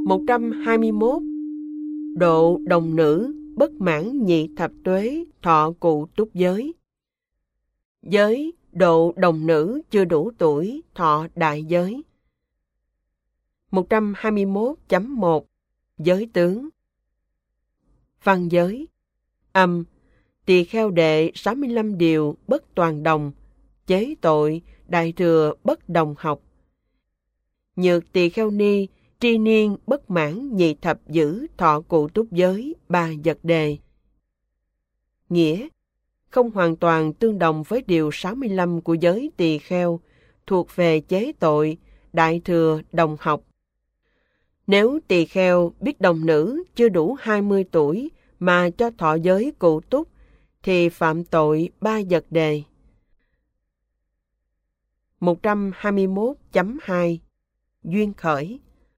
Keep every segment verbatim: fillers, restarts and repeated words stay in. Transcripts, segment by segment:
một trăm hai mươi mốt. Độ đồng nữ, bất mãn nhị thập tuế, thọ cụ túc giới. Giới, độ đồng nữ chưa đủ tuổi, thọ đại giới. một trăm hai mươi mốt chấm một. Giới tướng. Văn giới. Âm. Tỳ kheo đệ sáu mươi lăm điều bất toàn đồng, chế tội, đại thừa bất đồng học. Nhược tỳ kheo ni, tri niên bất mãn nhị thập giữ thọ cụ túc giới, ba vật đề. Nghĩa. Không hoàn toàn tương đồng với điều sáu mươi lăm của giới tỳ kheo, thuộc về chế tội, đại thừa đồng học. Nếu tỳ kheo biết đồng nữ chưa đủ hai mươi tuổi mà cho thọ giới cụ túc, thì phạm tội ba vật đề. một trăm hai mươi mốt chấm hai. Duyên khởi.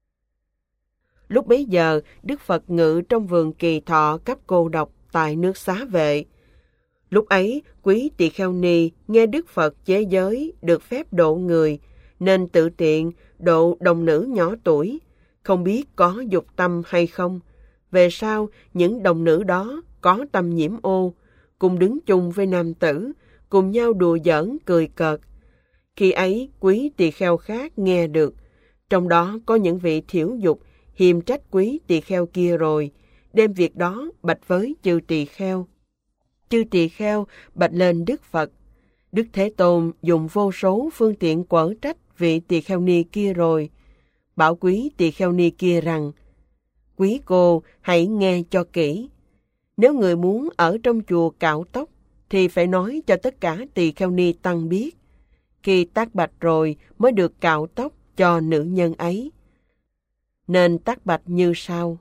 Lúc bấy giờ, Đức Phật ngự trong vườn Kỳ Thọ cấp cô độc tại nước Xá Vệ. Lúc ấy, quý tỳ kheo ni nghe Đức Phật chế giới được phép độ người, nên tự tiện độ đồng nữ nhỏ tuổi, không biết có dục tâm hay không. Về sau, những đồng nữ đó có tâm nhiễm ô, cùng đứng chung với nam tử, cùng nhau đùa giỡn cười cợt. Khi ấy, quý tỳ kheo khác nghe được, trong đó có những vị thiểu dục, hiềm trách quý tỳ kheo kia rồi, đem việc đó bạch với chư tỳ kheo. Chư tỳ kheo bạch lên Đức Phật. Đức Thế Tôn dùng vô số phương tiện quở trách vị tỳ kheo ni kia rồi, bảo quý tỳ kheo ni kia rằng: quý cô hãy nghe cho kỹ. Nếu người muốn ở trong chùa cạo tóc, thì phải nói cho tất cả tỳ kheo ni tăng biết. Khi tác bạch rồi mới được cạo tóc cho nữ nhân ấy. Nên tác bạch như sau: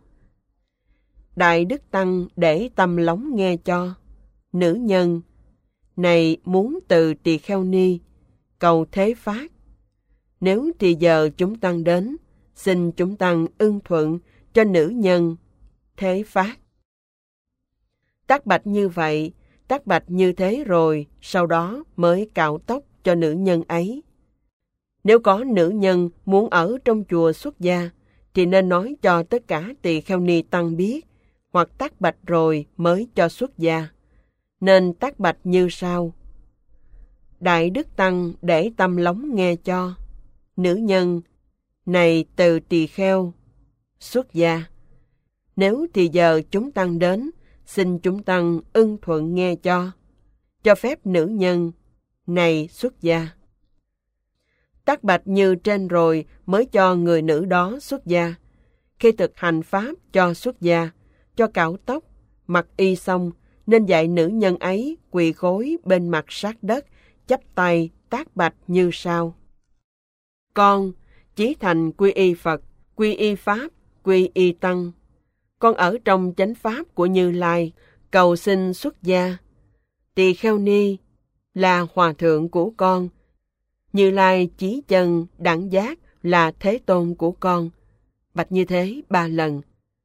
Đại Đức Tăng để tâm lóng nghe cho. Nữ nhân, này muốn từ tỳ kheo ni, cầu thế phát. Nếu thì giờ chúng tăng đến, xin chúng tăng ưng thuận cho nữ nhân thế phát. Tác bạch như vậy, tác bạch như thế rồi, sau đó mới cạo tóc cho nữ nhân ấy. Nếu có nữ nhân muốn ở trong chùa xuất gia, thì nên nói cho tất cả tỳ kheo ni tăng biết, hoặc tác bạch rồi mới cho xuất gia. Nên tác bạch như sau: Đại Đức Tăng để tâm lóng nghe cho. Nữ nhân, này từ tỳ kheo xuất gia. Nếu thì giờ chúng tăng đến, xin chúng tăng ưng thuận nghe cho. Cho phép nữ nhân, này xuất gia. Tác bạch như trên rồi mới cho người nữ đó xuất gia. Khi thực hành pháp cho xuất gia, cho cạo tóc, mặc y xong, nên dạy nữ nhân ấy quỳ gối bên mặt sát đất, chắp tay tác bạch như sau: Con chí thành quy y Phật, quy y Pháp, quy y Tăng. Con ở trong chánh pháp của Như Lai, cầu xin xuất gia. Tỳ kheo ni là hòa thượng của con. Như Lai chí chân đẳng giác là Thế Tôn của con. Bạch như thế ba lần.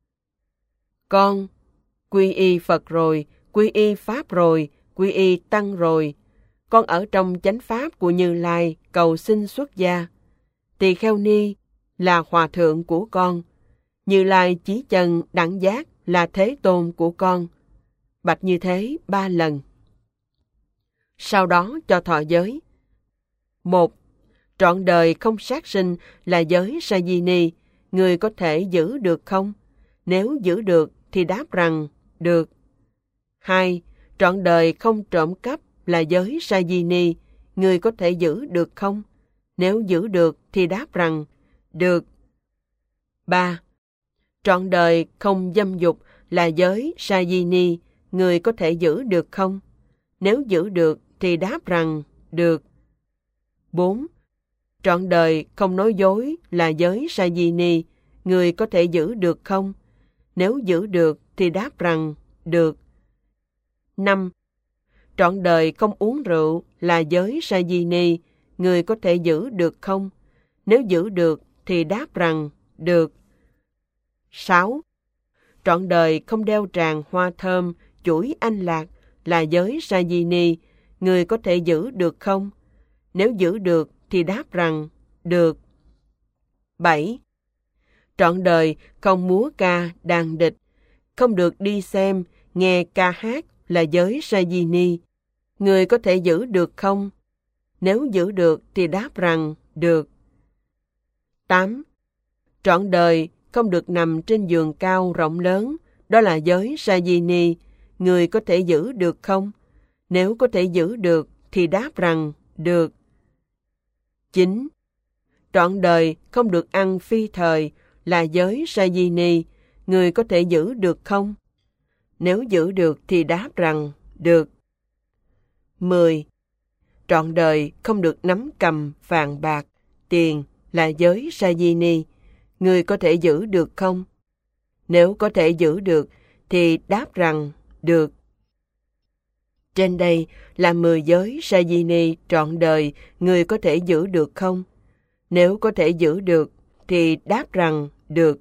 Con quy y Phật rồi, quy y Pháp rồi, quy y Tăng rồi. Con ở trong chánh pháp của Như Lai, cầu xin xuất gia. Tỳ kheo ni là hòa thượng của con. Như Lai chí chân đẳng giác là Thế Tôn của con. Bạch như thế ba lần. Sau đó cho thọ giới. Một. Trọn đời không sát sinh là giới sa di ni, người có thể giữ được không? Nếu giữ được thì đáp rằng được. Hai. Trọn đời không trộm cắp là giới sa di ni, người có thể giữ được không? Nếu giữ được thì đáp rằng được. Ba. Trọn đời không dâm dục là giới sa di ni, người có thể giữ được không? Nếu giữ được thì đáp rằng được. Bốn. Trọn đời không nói dối là giới sa di ni, người có thể giữ được không? Nếu giữ được thì đáp rằng được. Năm. Trọn đời không uống rượu là giới sa di ni, người có thể giữ được không? Nếu giữ được thì đáp rằng được. Sáu. Trọn đời không đeo tràng hoa thơm, chuỗi anh lạc là giới sa di ni, người có thể giữ được không? Nếu giữ được thì đáp rằng được. Bảy. Trọn đời không múa ca đàn địch, không được đi xem, nghe ca hát là giới Sajini. Người có thể giữ được không? Nếu giữ được thì đáp rằng được. tám. Trọn đời không được nằm trên giường cao rộng lớn, đó là giới Sajini. Người có thể giữ được không? Nếu có thể giữ được thì đáp rằng được. chín. Trọn đời không được ăn phi thời là giới Sajini. Người có thể giữ được không? Nếu giữ được thì đáp rằng được. mười. Trọn đời không được nắm cầm vàng bạc, tiền là giới Sajini. Người có thể giữ được không? Nếu có thể giữ được thì đáp rằng được. Trên đây là mười giới Sajini trọn đời người có thể giữ được không? Nếu có thể giữ được thì đáp rằng được.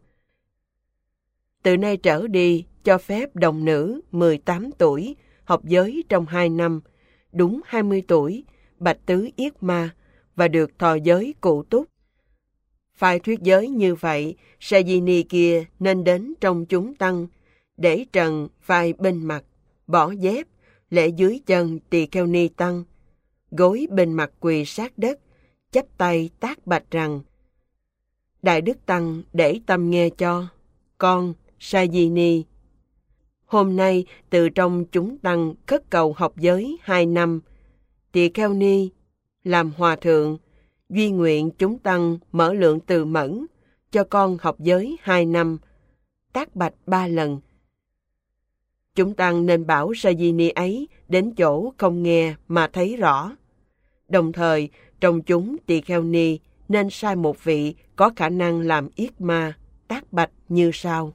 Từ nay trở đi, cho phép đồng nữ mười tám tuổi học giới trong hai năm, đúng hai mươi tuổi, bạch tứ yết ma và được thọ giới cụ túc. Phải thuyết giới như vậy, Sajini kia nên đến trong chúng tăng, để trần vai bên mặt, bỏ dép, lễ dưới chân tỳ kheo ni tăng, gối bên mặt quỳ sát đất, chắp tay tác bạch rằng: Đại Đức Tăng để tâm nghe cho, con Sajini. Hôm nay từ trong chúng tăng khất cầu học giới hai năm, tỳ kheo ni làm hòa thượng, duy nguyện chúng tăng mở lượng từ mẫn, cho con học giới hai năm, tác bạch ba lần. Chúng tăng nên bảo Sajini ấy đến chỗ không nghe mà thấy rõ. Đồng thời, trong chúng tỳ kheo ni nên sai một vị có khả năng làm yết ma, tác bạch như sau: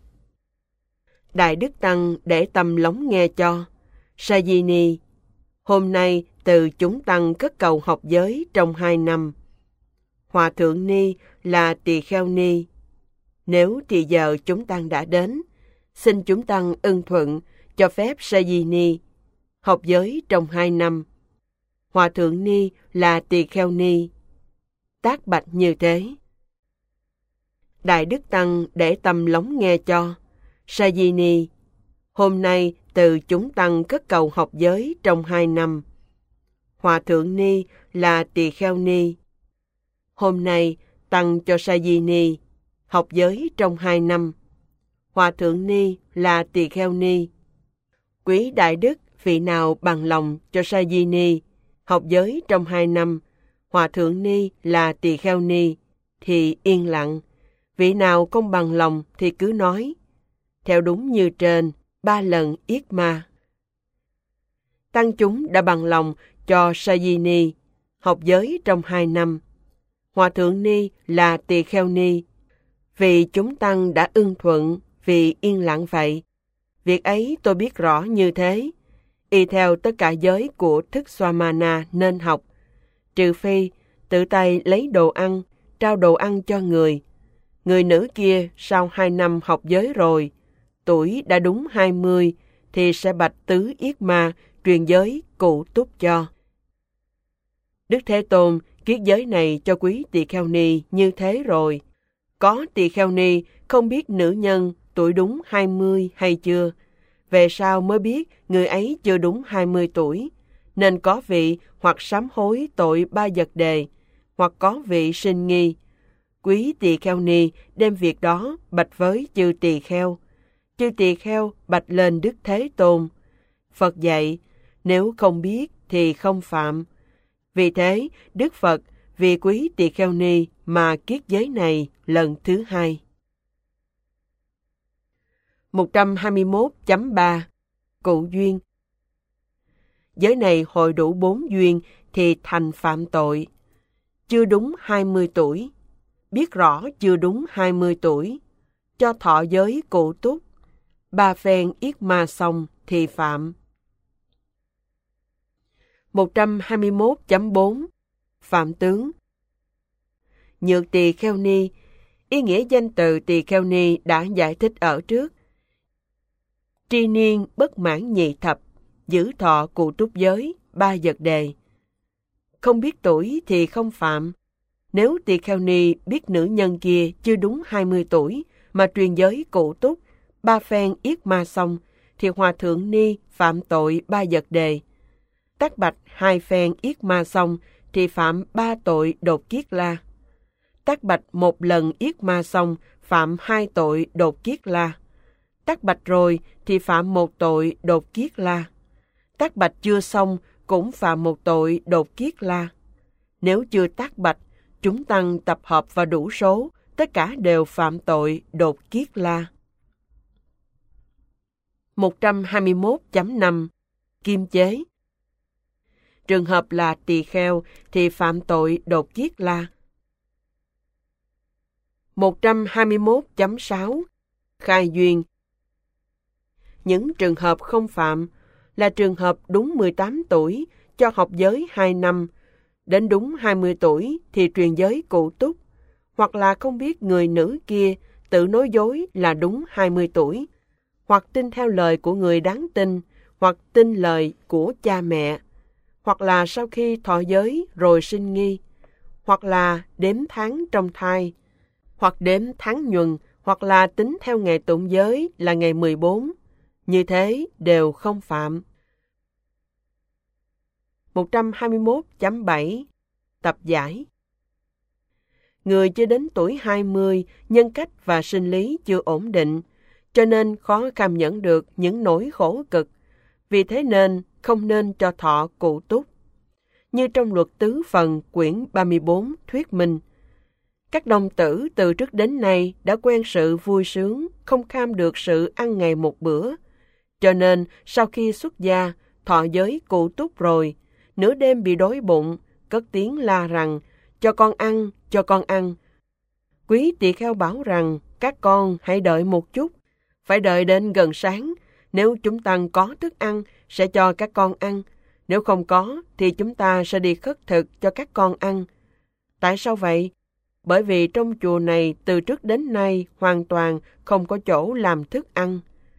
Đại Đức Tăng để tâm lắng nghe cho, Sajini. Hôm nay từ chúng tăng cất cầu học giới trong hai năm. Hòa thượng ni là tỳ kheo ni. Nếu thì giờ chúng tăng đã đến, xin chúng tăng ưng thuận cho phép Sajini học giới trong hai năm. Hòa thượng ni là tỳ kheo ni. Tác bạch như thế: Đại Đức Tăng để tâm lắng nghe cho, Sajini. Hôm nay từ chúng tăng cất cầu học giới trong hai năm. Hòa thượng ni là tỳ kheo ni. Hôm nay tăng cho Sajini học giới trong hai năm. Hòa thượng ni là tỳ kheo ni. Quý đại đức, vị nào bằng lòng cho Sajini học giới trong hai năm, hòa thượng ni là tỳ kheo ni, thì yên lặng. Vị nào không bằng lòng thì cứ nói. Theo đúng như trên, ba lần yết ma. Tăng chúng đã bằng lòng cho Sajini học giới trong hai năm. Hòa thượng ni là tỳ kheo ni. Vì chúng tăng đã ưng thuận, vì yên lặng vậy. Việc ấy tôi biết rõ như thế. Y theo tất cả giới của thức Swamana nên học, trừ phi tự tay lấy đồ ăn, trao đồ ăn cho người. Người nữ kia sau hai năm học giới rồi, tuổi đã đúng hai mươi, thì sẽ bạch tứ yết ma truyền giới cụ túc cho. Đức Thế Tôn kiết giới này cho quý tỳ kheo ni như thế rồi. Có tỳ kheo ni không biết nữ nhân tuổi đúng hai mươi hay chưa, về sau mới biết người ấy chưa đúng hai mươi tuổi, nên có vị hoặc sám hối tội ba vật đề, hoặc có vị sinh nghi. Quý tỳ kheo ni đem việc đó bạch với chư tỳ kheo. Chư tỳ kheo bạch lên Đức Thế Tôn. Phật dạy, nếu không biết thì không phạm. Vì thế, Đức Phật vì quý tỳ kheo ni mà kiết giới này lần thứ hai. một trăm hai mươi mốt chấm ba Cụ duyên. Giới này hội đủ bốn duyên thì thành phạm tội. Chưa đúng hai mươi tuổi, biết rõ chưa đúng hai mươi tuổi, cho thọ giới cụ túc, ba phen yết ma xong thì phạm. một trăm hai mươi mốt chấm bốn Phạm tướng. Nhược tỳ kheo ni, ý nghĩa danh từ tỳ kheo ni đã giải thích ở trước. Tri niên bất mãn nhị thập, giữ thọ cụ túc giới, ba vật đề. Không biết tuổi thì không phạm. Nếu tỳ kheo ni biết nữ nhân kia chưa đúng hai mươi tuổi, mà truyền giới cụ túc, ba phen yết ma xong, thì Hòa Thượng Ni phạm tội ba vật đề. Tác bạch hai phen yết ma xong, thì phạm ba tội đột kiết la. Tác bạch một lần yết ma xong, phạm hai tội đột kiết la. Tác bạch rồi thì phạm một tội đột kiết la. Tác bạch chưa xong cũng phạm một tội đột kiết la. Nếu chưa tác bạch, chúng tăng tập hợp và đủ số, tất cả đều phạm tội đột kiết la. một trăm hai mươi mốt chấm năm Kim chế. Trường hợp là tỳ kheo thì phạm tội đột kiết la. một trăm hai mươi mốt chấm sáu Khai duyên. Những trường hợp không phạm là trường hợp đúng mười tám tuổi cho học giới hai năm, đến đúng hai mươi tuổi thì truyền giới cụ túc, hoặc là không biết người nữ kia tự nói dối là đúng hai mươi tuổi, hoặc tin theo lời của người đáng tin, hoặc tin lời của cha mẹ, hoặc là sau khi thọ giới rồi sinh nghi, hoặc là đếm tháng trong thai, hoặc đếm tháng nhuần, hoặc là tính theo ngày tụng giới là ngày mười bốn. Như thế đều không phạm. một trăm hai mươi mốt chấm bảy Tập giải. Người chưa đến tuổi hai mươi, nhân cách và sinh lý chưa ổn định, cho nên khó cảm nhận được những nỗi khổ cực. Vì thế nên không nên cho thọ cụ túc. Như trong luật tứ phần quyển ba mươi bốn thuyết minh, các đồng tử từ trước đến nay đã quen sự vui sướng, không kham được sự ăn ngày một bữa. Cho nên sau khi xuất gia, thọ giới cụ túc rồi, nửa đêm bị đói bụng, cất tiếng la rằng, cho con ăn, cho con ăn. Quý tỳ kheo bảo rằng, các con hãy đợi một chút, phải đợi đến gần sáng. Nếu chúng tăng có thức ăn, sẽ cho các con ăn. Nếu không có, thì chúng ta sẽ đi khất thực cho các con ăn. Tại sao vậy? Bởi vì trong chùa này từ trước đến nay hoàn toàn không có chỗ làm thức ăn.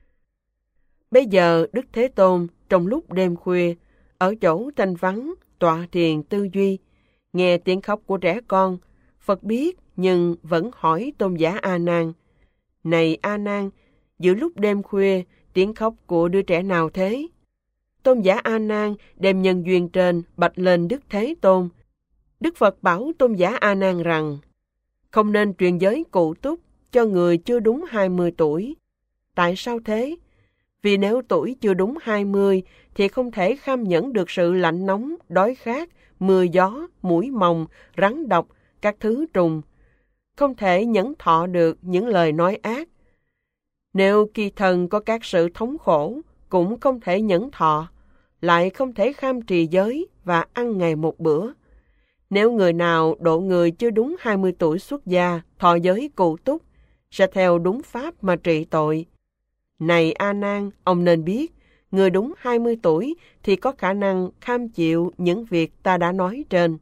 Bây giờ Đức Thế Tôn trong lúc đêm khuya, ở chỗ thanh vắng, tọa thiền tư duy, nghe tiếng khóc của trẻ con, Phật biết nhưng vẫn hỏi Tôn giả A Nan: Này A Nan, giữa lúc đêm khuya, tiếng khóc của đứa trẻ nào thế? Tôn giả A Nan đem nhân duyên trên bạch lên Đức Thế Tôn. Đức Phật bảo Tôn giả A Nan rằng: Không nên truyền giới cụ túc cho người chưa đúng hai mươi tuổi. Tại sao thế? Vì nếu tuổi chưa đúng hai mươi thì không thể kham nhẫn được sự lạnh nóng, đói khát, mưa gió, muỗi mồng, rắn độc, các thứ trùng. Không thể nhẫn thọ được những lời nói ác. Nếu kỳ thần có các sự thống khổ, cũng không thể nhẫn thọ, lại không thể kham trì giới và ăn ngày một bữa. Nếu người nào độ người chưa đúng hai mươi tuổi xuất gia, thọ giới cụ túc, sẽ theo đúng pháp mà trị tội. Này A Nan, ông nên biết, người đúng hai mươi tuổi thì có khả năng kham chịu những việc ta đã nói trên.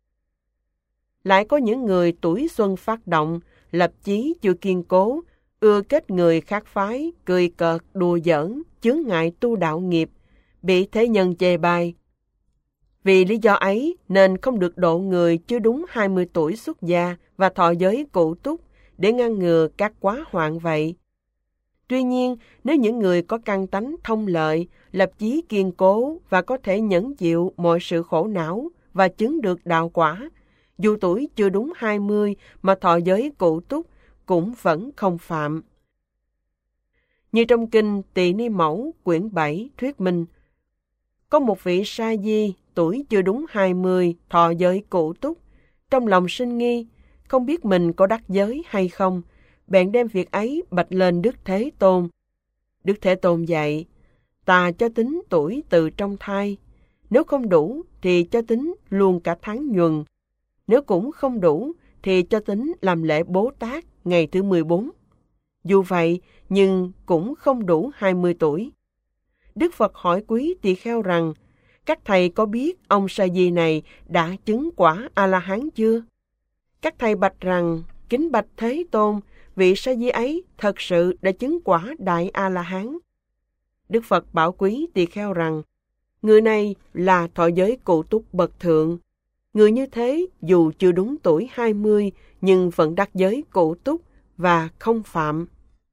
Lại có những người tuổi xuân phát động, lập chí chưa kiên cố, ưa kết người khác phái, cười cợt, đùa giỡn, chướng ngại tu đạo nghiệp, bị thế nhân chê bai. Vì lý do ấy nên không được độ người chưa đúng hai mươi tuổi xuất gia và thọ giới cụ túc để ngăn ngừa các quá hoạn vậy. Tuy nhiên, nếu những người có căn tánh thông lợi, lập chí kiên cố và có thể nhẫn chịu mọi sự khổ não và chứng được đạo quả, dù tuổi chưa đúng hai mươi mà thọ giới cụ túc cũng vẫn không phạm. Như trong kinh Tỳ Ni Mẫu quyển bảy thuyết minh, có một vị sa di tuổi chưa đúng hai mươi thọ giới cụ túc, trong lòng sinh nghi, không biết mình có đắc giới hay không, bèn đem việc ấy bạch lên Đức Thế Tôn. Đức Thế Tôn dạy: Ta cho tính tuổi từ trong thai, nếu không đủ thì cho tính luôn cả tháng nhuần, nếu cũng không đủ thì cho tính làm lễ Bố Tát ngày thứ mười bốn. Dù vậy nhưng cũng không đủ hai mươi tuổi. Đức Phật hỏi quý tỳ kheo rằng: Các thầy có biết ông sa di này đã chứng quả A-la-hán chưa? Các thầy bạch rằng: Kính bạch Thế Tôn, vị sa di ấy thật sự đã chứng quả đại A-la-hán. Đức Phật bảo quý tỳ kheo rằng: Người này là thọ giới cụ túc bậc thượng. Người như thế dù chưa đúng tuổi hai mươi nhưng vẫn đắc giới cụ túc và không phạm.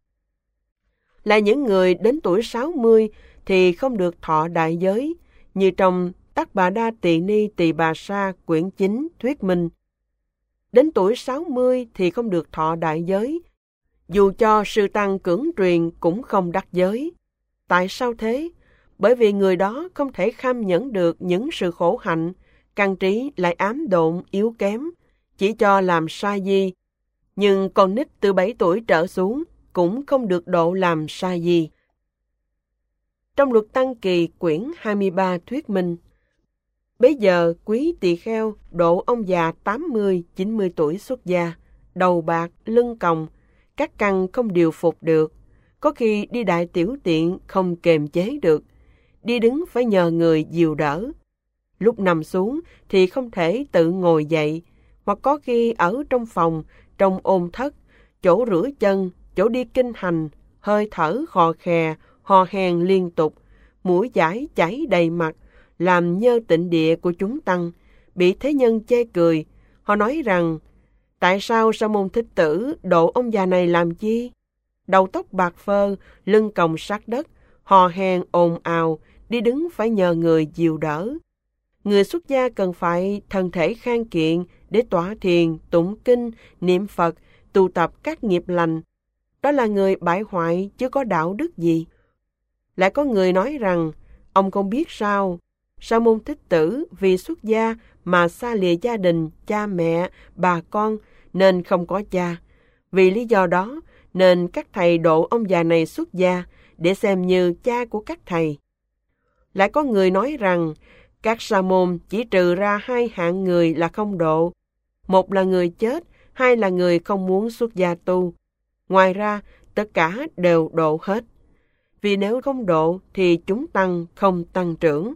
Là những người đến tuổi sáu mươi thì không được thọ đại giới, như trong Tát Bà Đa Tỳ Ni Tỳ Bà Sa quyển chín thuyết minh. Đến tuổi sáu mươi thì không được thọ đại giới, dù cho sư tăng cưỡng truyền cũng không đắc giới. Tại sao thế? Bởi vì người đó không thể kham nhẫn được những sự khổ hạnh, căn trí lại ám độn yếu kém, chỉ cho làm sa di. Nhưng con nít từ bảy tuổi trở xuống cũng không được độ làm sa di. Trong Luật Tăng Kỳ quyển hai mươi ba thuyết minh, bấy giờ quý tỳ kheo độ ông già tám mươi chín mươi tuổi xuất gia, đầu bạc, lưng còng, các căn không điều phục được, có khi đi đại tiểu tiện không kềm chế được, đi đứng phải nhờ người dìu đỡ. Lúc nằm xuống thì không thể tự ngồi dậy, hoặc có khi ở trong phòng, trong ôn thất, chỗ rửa chân, chỗ đi kinh hành, hơi thở khò khè, hò hèn liên tục, mũi dãi chảy đầy mặt, làm nhơ tịnh địa của chúng tăng, bị thế nhân chê cười. Họ nói rằng, tại sao Sa môn Thích Tử độ ông già này làm chi? Đầu tóc bạc phơ, lưng còng sát đất, hò hèn ồn ào, đi đứng phải nhờ người dìu đỡ. Người xuất gia cần phải thân thể khang kiện để tọa thiền, tụng kinh, niệm Phật, tu tập các nghiệp lành. Đó là người bại hoại chứ có đạo đức gì. Lại có người nói rằng, ông không biết sao, Sa môn Thích Tử vì xuất gia mà xa lìa gia đình, cha mẹ, bà con nên không có cha. Vì lý do đó nên các thầy độ ông già này xuất gia để xem như cha của các thầy. Lại có người nói rằng các sa môn chỉ trừ ra hai hạng người là không độ. Một là người chết, hai là người không muốn xuất gia tu. Ngoài ra, tất cả đều độ hết. Vì nếu không độ thì chúng tăng không tăng trưởng.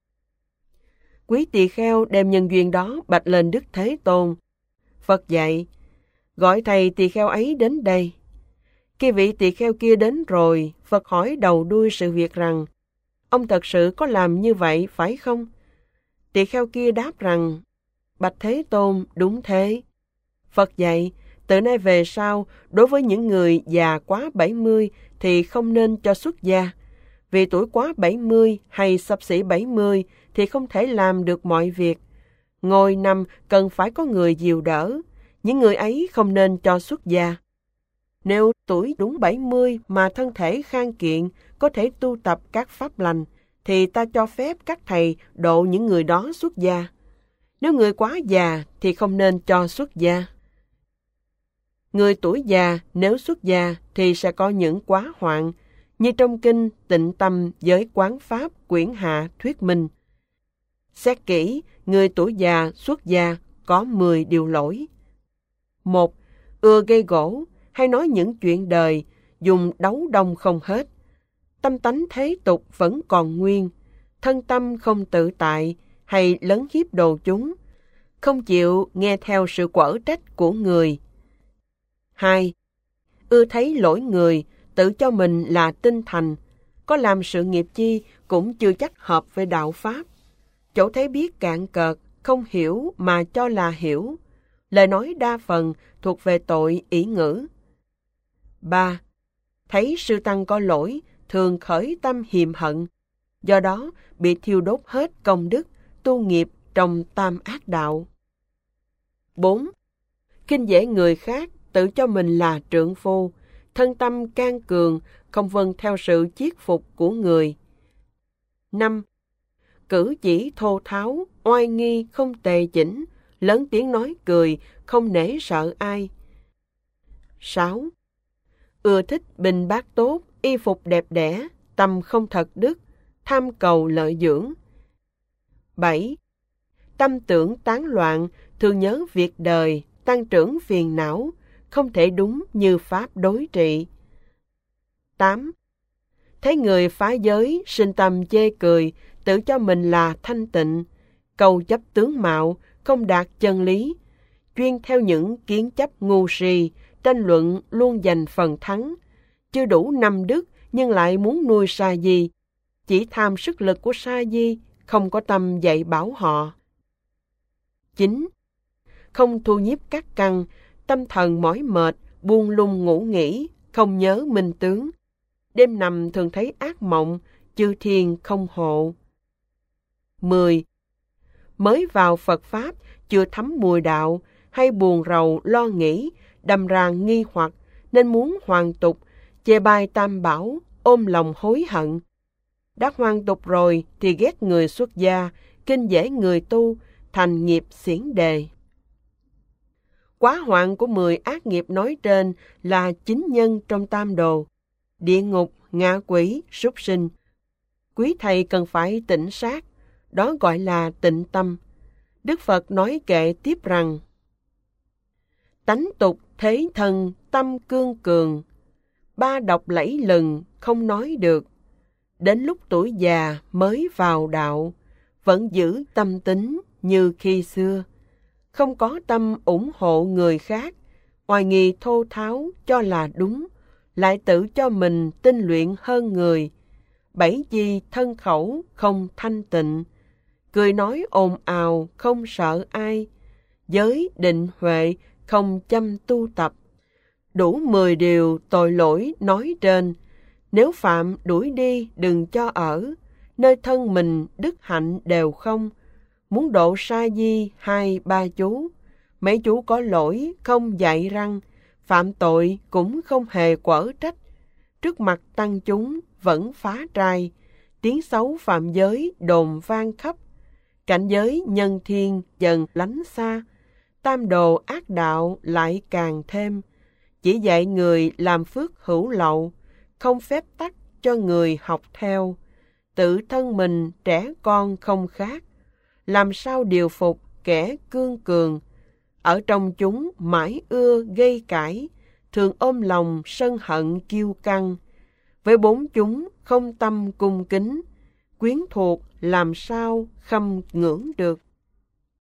Quý tỳ kheo đem nhân duyên đó bạch lên Đức Thế Tôn. Phật dạy, gọi thầy tỳ kheo ấy đến đây. Khi vị tỳ kheo kia đến rồi, Phật hỏi đầu đuôi sự việc rằng, ông thật sự có làm như vậy phải không? Tỳ kheo kia đáp rằng, bạch Thế Tôn, đúng thế. Phật dạy, từ nay về sau, đối với những người già quá bảy mươi thì không nên cho xuất gia. Vì tuổi quá bảy mươi hay xấp xỉ bảy mươi thì không thể làm được mọi việc. Ngồi nằm cần phải có người dìu đỡ. Những người ấy không nên cho xuất gia. Nếu tuổi đúng bảy mươi mà thân thể khang kiện, có thể tu tập các pháp lành, thì ta cho phép các thầy độ những người đó xuất gia. Nếu người quá già thì không nên cho xuất gia. Người tuổi già nếu xuất gia thì sẽ có những quá hoạn, như trong kinh Tịnh Tâm Giới Quán Pháp quyển hạ thuyết minh. Xét kỹ, người tuổi già xuất gia có mười điều lỗi. Một, ưa gây gỗ, hay nói những chuyện đời, dùng đấu đông không hết. Tâm tánh thế tục vẫn còn nguyên, thân tâm không tự tại, hay lấn hiếp đồ chúng, không chịu nghe theo sự quở trách của người. Hai, ưa thấy lỗi người, tự cho mình là tinh thành, có làm sự nghiệp chi cũng chưa chắc hợp với đạo Pháp. Chỗ thấy biết cạn cợt, không hiểu mà cho là hiểu. Lời nói đa phần thuộc về tội ỷ ngữ. Ba, thấy sư tăng có lỗi, thường khởi tâm hiềm hận, do đó bị thiêu đốt hết công đức, tu nghiệp trong tam ác đạo. Bốn, khinh dễ người khác, tự cho mình là trượng phu, thân tâm can cường, không vâng theo sự chiết phục của người. Năm, cử chỉ thô tháo, oai nghi không tề chỉnh, lớn tiếng nói cười, không nể sợ ai. Sáu, ưa thích bình bát tốt, y phục đẹp đẽ, tâm không thật đức, tham cầu lợi dưỡng. Bảy, tâm tưởng tán loạn, thường nhớ việc đời, tăng trưởng phiền não, không thể đúng như Pháp đối trị. Tám, thấy người phá giới, sinh tâm chê cười, tự cho mình là thanh tịnh, cầu chấp tướng mạo, không đạt chân lý, chuyên theo những kiến chấp ngu si, tranh luận luôn giành phần thắng, chưa đủ năm đức nhưng lại muốn nuôi sa di, chỉ tham sức lực của sa di, không có tâm dạy bảo họ. Chín, không thu nhiếp các căn, tâm thần mỏi mệt, buông lung ngủ nghỉ, không nhớ minh tướng. Đêm nằm thường thấy ác mộng, chư thiên không hộ. mười. Mới vào Phật Pháp, chưa thấm mùi đạo, hay buồn rầu lo nghĩ, đâm ra nghi hoặc, nên muốn hoàn tục, chê bai tam bảo, ôm lòng hối hận. Đã hoàn tục rồi thì ghét người xuất gia, kinh dễ người tu, thành nghiệp xiển đề. Quá hoạn của mười ác nghiệp nói trên là chính nhân trong tam đồ: địa ngục, ngạ quỷ, súc sinh. Quý thầy cần phải tỉnh sát, đó gọi là tịnh tâm. Đức Phật nói kệ tiếp rằng: tánh tục thế thân tâm cương cường, ba độc lẫy lừng không nói được. Đến lúc tuổi già mới vào đạo, vẫn giữ tâm tính như khi xưa. Không có tâm ủng hộ người khác, oai nghi thô tháo cho là đúng, lại tự cho mình tinh luyện hơn người. Bảy chi thân khẩu không thanh tịnh, cười nói ồn ào không sợ ai. Giới định huệ không chăm tu tập, đủ mười điều tội lỗi nói trên. Nếu phạm đuổi đi đừng cho ở, nơi thân mình đức hạnh đều không. Muốn độ sa di hai ba chú, mấy chú có lỗi không dạy răng, phạm tội cũng không hề quở trách. Trước mặt tăng chúng vẫn phá trai, tiếng xấu phạm giới đồn vang khắp. Cảnh giới nhân thiên dần lánh xa, tam đồ ác đạo lại càng thêm. Chỉ dạy người làm phước hữu lậu, không phép tắc cho người học theo. Tự thân mình trẻ con không khác, làm sao điều phục kẻ cương cường. Ở trong chúng mãi ưa gây cãi, thường ôm lòng sân hận kiêu căng. Với bốn chúng không tâm cung kính, quyến thuộc làm sao khâm ngưỡng được.